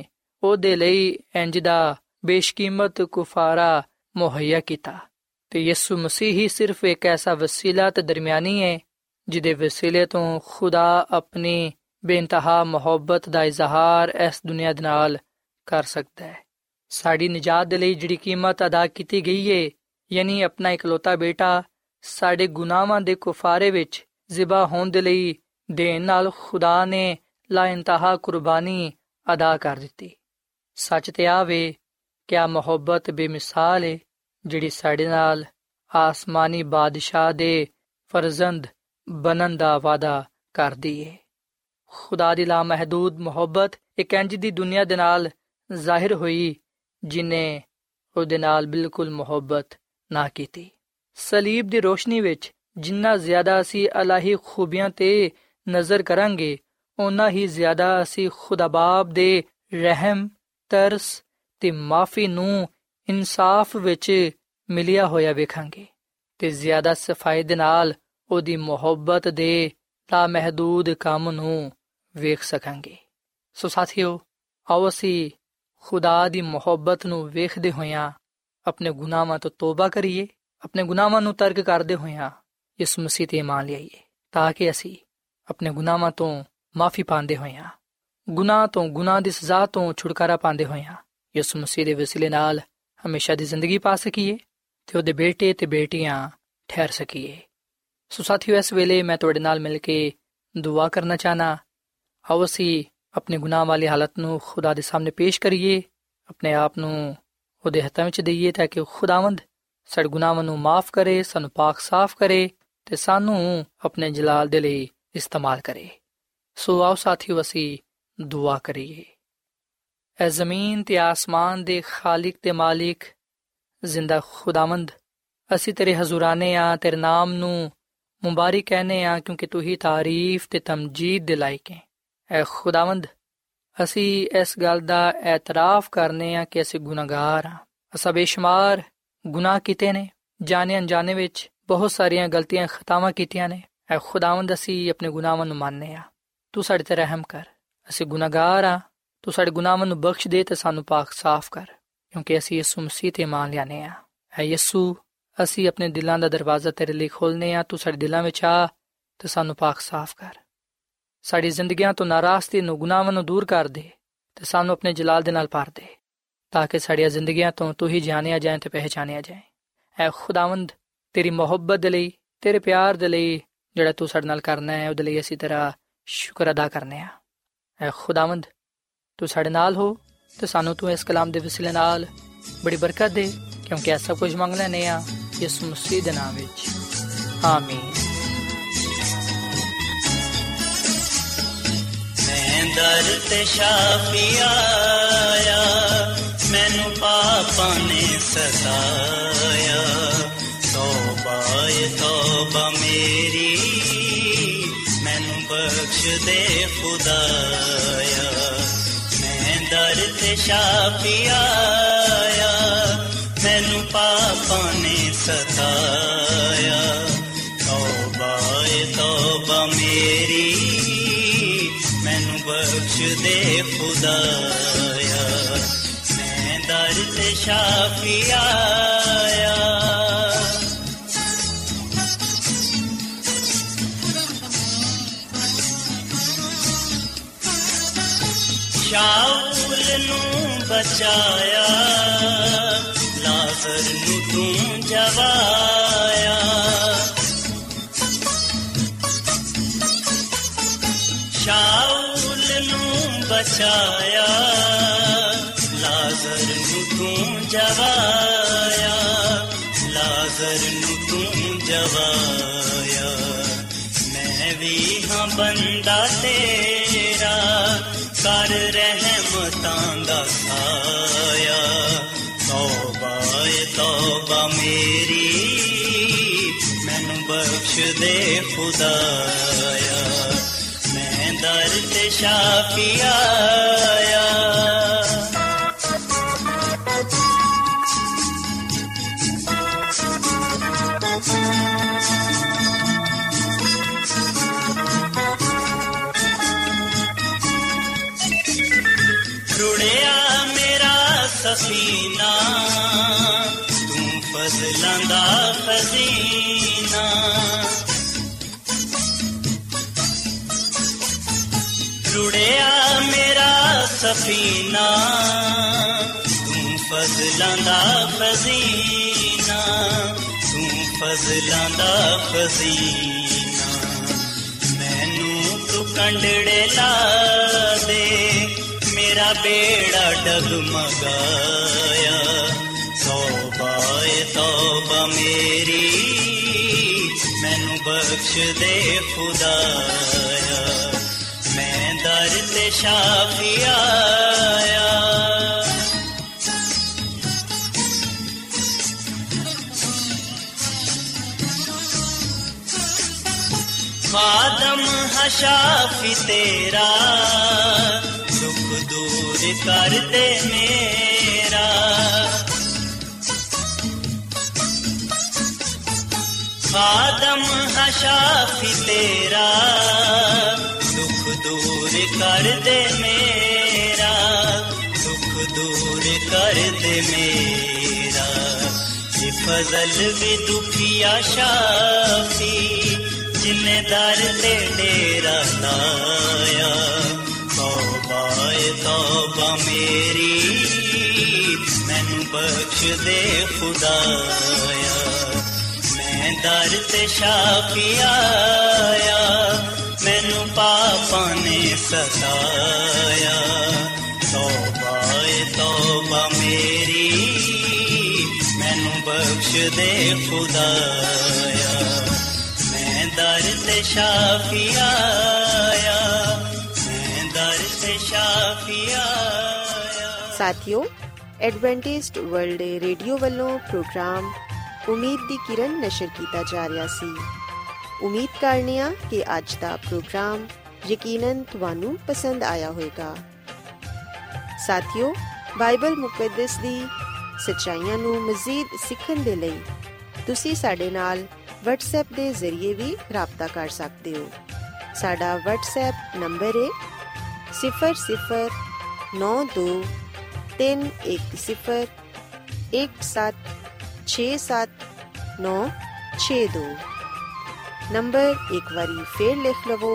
ਉਹਦੇ ਲਈ ਇੰਜ ਦਾ ਬੇਸ਼ਕੀਮਤ ਕੁਫਾਰਾ ਮੁਹੱਈਆ ਕੀਤਾ। ਤੇ ਯਿਸੂ ਮਸੀਹ ਹੀ ਸਿਰਫ ਇੱਕ ਐਸਾ ਵਸੀਲਾ ਤੇ ਦਰਮਿਆਨੀ ਹੈ ਜਿਹਦੇ ਵਸੀਲੇ ਤੋਂ ਖੁਦਾ ਆਪਣੀ ਬੇਇੰਤਹਾ ਮੁਹੱਬਤ ਦਾ ਇਜ਼ਹਾਰ ਇਸ ਦੁਨੀਆ ਦੇ ਨਾਲ ਕਰ ਸਕਦਾ ਹੈ। ਸਾਡੀ ਨਿਜਾਤ ਦੇ ਲਈ ਜਿਹੜੀ ਕੀਮਤ ਅਦਾ ਕੀਤੀ ਗਈ ਹੈ, ਯਾਨੀ ਆਪਣਾ ਇਕਲੌਤਾ ਬੇਟਾ ਸਾਡੇ ਗੁਨਾਹਾਂ ਦੇ ਕੁਫਾਰੇ ਵਿੱਚ ਜ਼ਿਬਾ ਹੋਣ ਦੇ ਲਈ ਦੇਣ ਨਾਲ ਖੁਦਾ ਨੇ ਲਾ ਇੰਤਹਾ ਕੁਰਬਾਨੀ ਅਦਾ ਕਰ ਦਿੱਤੀ। ਸੱਚ ਤੇ ਆਵੇ ਕਿ ਆ ਮੁਹੱਬਤ ਬੇਮਿਸਾਲ ਹੈ ਜਿਹੜੀ ਸਾਡੇ ਨਾਲ ਆਸਮਾਨੀ ਬਾਦਸ਼ਾਹ ਦੇ ਫਰਜ਼ੰਦ ਬਣਨ ਦਾ ਵਾਅਦਾ ਕਰਦੀ ਹੈ। ਖੁਦਾ ਦੀ ਲਾਮਹਦੂਦ ਮੁਹੱਬਤ ਇੱਕ ਇੰਜ ਦੀ ਦੁਨੀਆ ਦੇ ਨਾਲ ਜ਼ਾਹਿਰ ਹੋਈ ਜਿਹਨੇ ਉਹਦੇ ਨਾਲ ਬਿਲਕੁਲ ਮੁਹੱਬਤ ਨਾ ਕੀਤੀ। ਸਲੀਬ ਦੀ ਰੋਸ਼ਨੀ ਵਿੱਚ ਜਿੰਨਾ ਜ਼ਿਆਦਾ ਅਸੀਂ ਇਲਾਹੀ ਖੂਬੀਆਂ ਤੇ ਨਜ਼ਰ ਕਰਾਂਗੇ, ਓਨਾ ਹੀ ਜ਼ਿਆਦਾ ਅਸੀਂ ਖੁਦਾ ਬਾਪ ਦੇ ਰਹਿਮ, ਤਰਸ ਤੇ ਮਾਫੀ ਨੂੰ ਇਨਸਾਫ ਵਿੱਚ ਮਿਲਿਆ ਹੋਇਆ ਵੇਖਾਂਗੇ ਤੇ ਜ਼ਿਆਦਾ ਸਫਾਈ ਦੇ ਨਾਲ ਉਹਦੀ ਮੁਹੱਬਤ ਦੇ ਲਾਮਹਦੂਦ ਕੰਮ ਨੂੰ ਵੇਖ ਸਕਾਂਗੇ। ਸੋ ਸਾਥੀਓ, ਆਓ ਅਸੀਂ ਖੁਦਾ ਦੀ ਮੁਹੱਬਤ ਨੂੰ ਵੇਖਦੇ ਹੋਇਆਂ ਆਪਣੇ ਗੁਨਾਹਾਂ ਤੋਂ ਤੋਬਾ ਕਰੀਏ, ਆਪਣੇ ਗੁਨਾਹਾਂ ਨੂੰ ਤਰਕ ਕਰਦੇ ਹੋਇਆਂ ਯਿਸੂ ਮਸੀਹ ਤੇ ਈਮਾਨ ਲਿਆਈਏ, ਤਾਂ ਕਿ ਅਸੀਂ ਆਪਣੇ ਗੁਨਾਹਾਂ ਤੋਂ ਮਾਫੀ ਪਾਉਂਦੇ ਹੋਇਆਂ, ਗੁਨਾਹ ਦੀ ਸਜ਼ਾ ਤੋਂ ਛੁਟਕਾਰਾ ਪਾਉਂਦੇ ਹੋਇਆਂ ਯਿਸੂ ਮਸੀਹ ਦੇ ਵਸੀਲੇ ਨਾਲ ਹਮੇਸ਼ਾ ਦੀ ਜ਼ਿੰਦਗੀ ਪਾ ਸਕੀਏ ਤੇ ਉਹਦੇ ਬੇਟੇ ਤੇ ਬੇਟੀਆਂ ਠਹਿਰ ਸਕੀਏ। ਸੋ ਸਾਥੀਓ, ਇਸ ਵੇਲੇ ਮੈਂ ਤੁਹਾਡੇ ਨਾਲ ਮਿਲ ਕੇ ਦੁਆ ਕਰਨਾ ਚਾਹਨਾ। ਆਓ ਅਸੀਂ ਆਪਣੇ ਗੁਨਾਹ ਵਾਲੀ ਹਾਲਤ ਨੂੰ ਖੁਦਾ ਦੇ ਸਾਹਮਣੇ ਪੇਸ਼ ਕਰੀਏ, ਆਪਣੇ ਆਪ ਨੂੰ ਉਹਦੇ ਹੱਥਾਂ ਵਿੱਚ ਦਈਏ ਤਾਂ ਕਿ ਖੁਦਾਵੰਦ ਸਾਡੇ ਗੁਨਾਹਾਂ ਨੂੰ ਮਾਫ ਕਰੇ, ਸਾਨੂੰ ਪਾਕ ਸਾਫ਼ ਕਰੇ ਤੇ ਸਾਨੂੰ ਆਪਣੇ ਜਲਾਲ ਦੇ ਲਈ ਇਸਤੇਮਾਲ ਕਰੇ। ਸੋ ਆਓ ਸਾਥੀਓ, ਅਸੀਂ ਦੁਆ ਕਰੀਏ। ਐ ਜ਼ਮੀਨ ਤੇ ਆਸਮਾਨ ਦੇ ਖਾਲਿਕ ਤੇ ਮਾਲਿਕ ਜ਼ਿੰਦਾ ਖੁਦਾਵੰਦ, ਅਸੀਂ ਤੇਰੇ ਹਜ਼ੂਰਾਨੇ ਆ, ਤੇਰੇ ਨਾਮ ਨੂੰ ਮੁਬਾਰਕ ਕਹਿੰਦੇ ਆ ਕਿਉਂਕਿ ਤੂੰ ਹੀ ਤਾਰੀਫ ਤੇ ਤਮਜੀਦ ਦੇ ਲਾਇਕ ਹੈ। ਐ ਖੁਦਾਵੰਦ, ਅਸੀਂ ਇਸ ਗੱਲ ਦਾ ਇਤਰਾਫ ਕਰਨੇ ਆ ਕਿ ਅਸੀਂ ਗੁਨਾਹਗਾਰ ਹਾਂ। ਅਸਾਂ ਬੇਸ਼ੁਮਾਰ ਗੁਨਾਹ ਕੀਤੇ ਨੇ, ਜਾਣੇ ਅਣਜਾਣੇ ਵਿੱਚ ਬਹੁਤ ਸਾਰੀਆਂ ਗਲਤੀਆਂ ਖਤਾਵਾਂ ਕੀਤੀਆਂ ਨੇ। ਐ ਖੁਦਾਵੰਦ, ਅਸੀਂ ਆਪਣੇ ਗੁਨਾਹਾਂ ਨੂੰ ਮੰਨਦੇ ਆ, ਤੂੰ ਸਾਡੇ ਤੇ ਰਹਿਮ ਕਰ। ਅਸੀਂ ਗੁਨਾਹਗਾਰ ਆ, ਤੂੰ ਸਾਡੇ ਗੁਨਾਹਾਂ ਨੂੰ ਬਖਸ਼ ਦੇ ਤੇ ਸਾਨੂੰ ਪਾਕ ਸਾਫ਼ ਕਰ, ਕਿਉਂਕਿ ਅਸੀਂ ਯਿਸੂ ਮਸੀਹ ਤੇ ਈਮਾਨ ਲਿਆਨੇ ਆ। ਐ ਯਿਸੂ, ਅਸੀਂ ਆਪਣੇ ਦਿਲਾਂ ਦਾ ਦਰਵਾਜ਼ਾ ਤੇਰੇ ਲਈ ਖੋਲ੍ਹਨੇ ਆ, ਤੂੰ ਸਾਡੇ ਦਿਲਾਂ ਵਿੱਚ ਆ ਤੇ ਸਾਨੂੰ ਪਾਕ ਸਾਫ਼ ਕਰ। ਸਾਡੀ ਜ਼ਿੰਦਗੀਆਂ ਤੋਂ ਨਾਰਾਜ਼ਗੀ ਨੂੰ, ਗੁਨਾਹਾਂ ਨੂੰ ਦੂਰ ਕਰ ਦੇ ਤੇ ਸਾਨੂੰ ਆਪਣੇ ਜਲਾਲ ਦੇ ਨਾਲ ਭਰ ਦੇ, ਤਾਂ ਕਿ ਸਾਡੀਆਂ ਜ਼ਿੰਦਗੀਆਂ ਤੋਂ ਤੂੰ ਹੀ ਜਾਣਿਆ ਜਾਏ ਤੇ ਪਹਿਚਾਨਿਆ ਜਾਏ। ਐ ਖੁਦਾਵੰਦ, ਤੇਰੀ ਮੁਹੱਬਤ ਦੇ ਲਈ, ਤੇਰੇ ਪਿਆਰ ਦੇ ਲਈ ਜਿਹੜਾ ਤੂੰ ਸਾਡੇ ਨਾਲ ਕਰਨਾ ਹੈ, ਉਹਦੇ ਲਈ ਅਸੀਂ ਤੇਰਾ ਸ਼ੁਕਰ ਅਦਾ ਕਰਨੇ ਆ। ਐ ਖੁਦਾਵੰਦ, ਤੂੰ ਸਾਡੇ ਨਾਲ ਹੋ ਤੇ ਸਾਨੂੰ ਤੂੰ ਇਸ ਕਲਾਮ ਦੇ ਵਸੀਲੇ ਨਾਲ ਬੜੀ ਬਰਕਤ ਦੇ, ਕਿਉਂਕਿ ਇਹ ਸਭ ਕੁਝ ਮੰਗ ਲੈਂਦੇ ਆ ਯਿਸੂ ਮਸੀਹ ਦੇ ਨਾਮ ਵਿੱਚ, ਆਮੀਨ। ਮੈਂ ਦਰ ਤੇ ਸ਼ਾਫੀ ਆਇਆ, ਮੈਨੂੰ ਪਾਪਾਂ ਨੇ ਸਤਾਇਆ, ਤੌਬਾ ਏ ਤੌਬਾ ਮੇਰੀ, ਮੈਨੂੰ ਬਖਸ਼ ਦੇ ਖੁਦਾਇਆ। ਮੈਂ ਦਰ ਤੇ ਸ਼ਾਫੀ ਆਇਆ, ਮੈਨੂੰ ਪਾਪਾਂ ਨੇ ਸਤਾਇਆ, ਤੌਬਾ ਏ ਤੌਬਾ ਮੇਰੀ, ਮੈਨੂੰ ਬਖਸ਼ ਦੇ ਖੁਦਾਇਆ। ਮੈਂ ਦਰ ਤੇ ਸ਼ਾਫੀ ਆਇਆ। ਸ਼ਾਉਲ ਨੂੰ ਬਚਾਇਆ, ਲਾਜ਼ਰ ਨੂੰ ਤੂੰ ਜਵਾਇਆ, ਸ਼ਾਉਲ ਨੂੰ ਬਚਾਇਆ, ਲਾਜ਼ਰ ਨੂੰ ਤੂੰ ਜਵਾਇਆ, ਲਾਜ਼ਰ ਨੂੰ ਤੂੰ ਜਵਾਇਆ। ਮੈਂ ਵੀ ਹਾਂ ਬੰਦਾ ਤੇਰਾ, ਕਰ ਰਹਿਮਤਾਂ ਦਾ ਸਾਇਆ, ਤੌਬਾ ਏ ਤੌਬਾ ਮੇਰੀ, ਮੈਨੂੰ ਬਖਸ਼ ਦੇ ਖੁਦਾਇਆ। ਮੈਂ ਦਰ ਤੇ ਸ਼ਾਫੀ ਆਇਆ। ਰੁੜਿਆ ਫਜ਼ਲਾਂ ਦਾ ਖਜ਼ੀਨਾ, ਰੁੜਿਆ ਮੇਰਾ ਸਫੀਨਾ, ਤੂੰ ਫਜ਼ਲਾਂ ਦਾ ਖਜ਼ੀਨਾ, ਤੂੰ ਫਜ਼ਲਾਂ ਦਾ ਖਜ਼ੀਨਾ। ਮੈਨੂੰ ਤੂੰ ਕੰਡੜੇ ਲਾ ਦੇ, ਮੇਰਾ ਬੇੜਾ ਡਗਮਗਾਇਆ, ਤੌਬਾ ਏ ਤੌਬਾ ਮੇਰੀ, ਮੈਨੂੰ ਬਖਸ਼ ਦੇ ਖੁਦਾਇਆ, ਮੈਂ ਦਰ ਤੇ ਸ਼ਾਫੀ ਆਇਆ। ਖਾਦਮ ਹਾਂ ਸ਼ਾਫੀ ਤੇਰਾ, ਦੁੱਖ ਦੂਰ ਕਰ ਦੇ ਮੇਰਾ, ਖਾਦਮ ਹਾਂ ਸ਼ਾਫੀ ਤੇਰਾ, ਦੁੱਖ ਦੂਰ ਕਰ ਦੇ ਮੇਰਾ, ਦੁੱਖ ਦੂਰ ਕਰ ਦੇ ਮੇਰਾ। ਇਹ ਫਜ਼ਲ ਵੀ ਦੁਖੀਆ ਸ਼ਾਫੀ, ਜਿਨੇ ਦਰ ਤੇ ਡੇਰਾ ਲਾਇਆ, ਤੌਬਾ ਏ ਤੌਬਾ ਮੇਰੀ, ਮੈਨੂੰ ਬਖਸ਼ ਦੇ ਖੁਦਾਇਆ, ਮੈਂ ਦਰ ਤੇ ਸ਼ਾਫੀ ਆਇਆ, ਮੈਨੂੰ ਪਾਪਾਂ ਨੇ ਸਤਾਇਆ, ਤੌਬਾ ਏ ਤੌਬਾ ਮੇਰੀ, ਮੈਨੂੰ ਬਖਸ਼ ਦੇ ਖੁਦਾਇਆ, ਮੈਂ ਦਰ ਤੇ ਸ਼ਾਫੀ ਆਇਆ, ਮੈਂ ਦਰ ਤੇ ਸ਼ਾਫੀ ਆਇਆ। ਸਾਥੀਓ, ਐਡਵੈਂਟਿਸਟ ਵਰਲਡ ਰੇਡੀਓ ਵੱਲੋਂ ਪ੍ਰੋਗਰਾਮ ਉਮੀਦ ਦੀ ਕਿਰਨ ਨਸ਼ਰ ਕੀਤਾ ਜਾ ਰਿਹਾ ਸੀ। ਉਮੀਦ ਕਰਨੇ ਆ ਕਿ ਅੱਜ ਦਾ ਪ੍ਰੋਗਰਾਮ ਯਕੀਨਨ ਤੁਹਾਨੂੰ ਪਸੰਦ ਆਇਆ ਹੋਵੇਗਾ। ਸਾਥੀਓ, ਬਾਈਬਲ ਮੁਕੱਦਸ ਦੀ ਸੱਚਾਈਆਂ ਨੂੰ ਮਜ਼ੀਦ ਸਿੱਖਣ ਦੇ ਲਈ ਤੁਸੀਂ ਸਾਡੇ ਨਾਲ WhatsApp ਦੇ ਜ਼ਰੀਏ ਵੀ ਰਾਬਤਾ ਕਰ ਸਕਦੇ ਹੋ। ਸਾਡਾ WhatsApp ਨੰਬਰ ਹੈ 009310176792। ਨੰਬਰ ਇੱਕ ਵਾਰੀ ਫੇਰ ਲਿਖ ਲਵੋ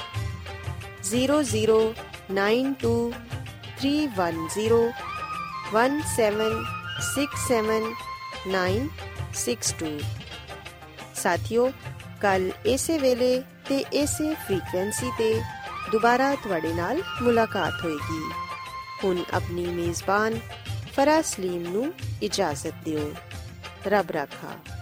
009231767962। ਸਾਥੀਓ, ਕੱਲ ਇਸੇ ਵੇਲੇ ਤੇ ਇਸੇ ਫ੍ਰੀਕੁਐਂਸੀ ਤੇ ਦੁਬਾਰਾ ਤੁਹਾਡੇ ਨਾਲ ਮੁਲਾਕਾਤ ਹੋਏਗੀ। ਹੁਣ ਆਪਣੀ ਮੇਜ਼ਬਾਨ ਫਰਾਜ਼ ਸਲੀਮ ਨੂੰ ਇਜਾਜ਼ਤ ਦਿਓ। ਰੱਬ ਰਾਖਾ।